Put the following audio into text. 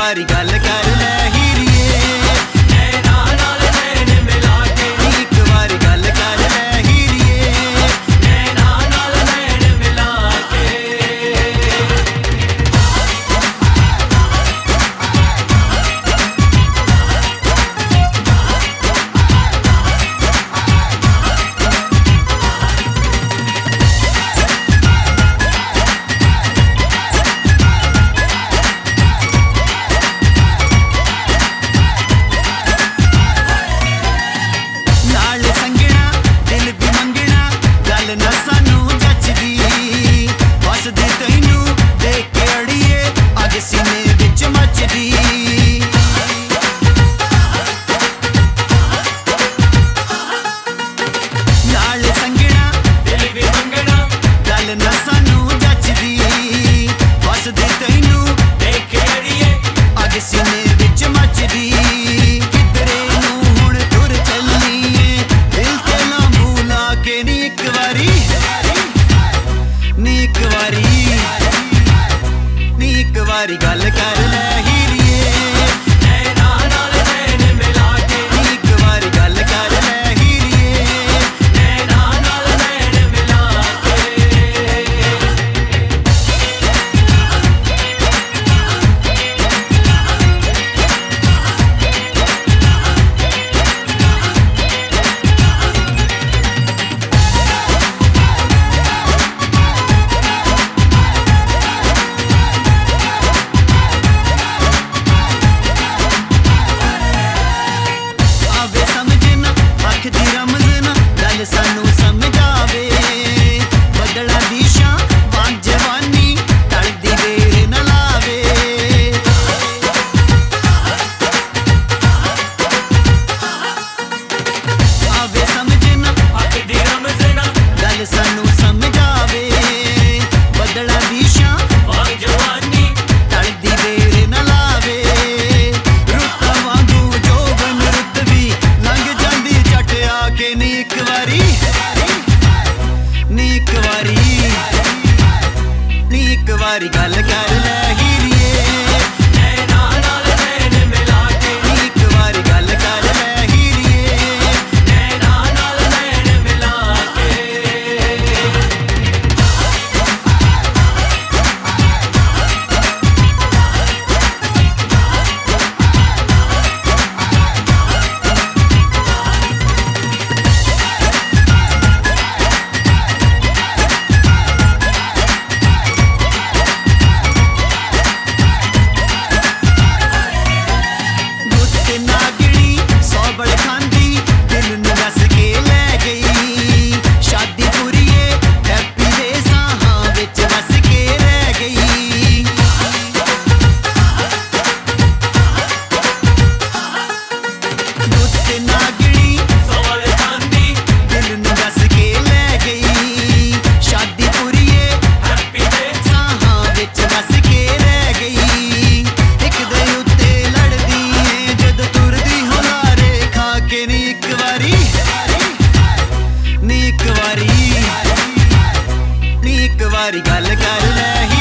वारी गल कर लै हीरिए नैना नाल नैन मिला के एक वारी गल कर लै हीरिए नैना नाल नैन मिला के वारी गल कर लै हीरिए नैना नाल नैन मिला के एक वारी गल कर लै हीरिए नैना नाल नैन मिला के सानू समझावे बदला दी शां बां जवानी टलदी देर न लावे आवे समझना अख दी रमज़ना गल सानू समझावे बदला दी शां बां जवानी टलदी देर न लावे रुत्ता वांगू जोबन रुत भी लंघ जांदी झट आके नी एक वारी गल कर लै हीरिए नैना नाल नैन मिला के एक वारी गल कर लै हीरिए नैना नाल नैन मिला के वारी गल कर लै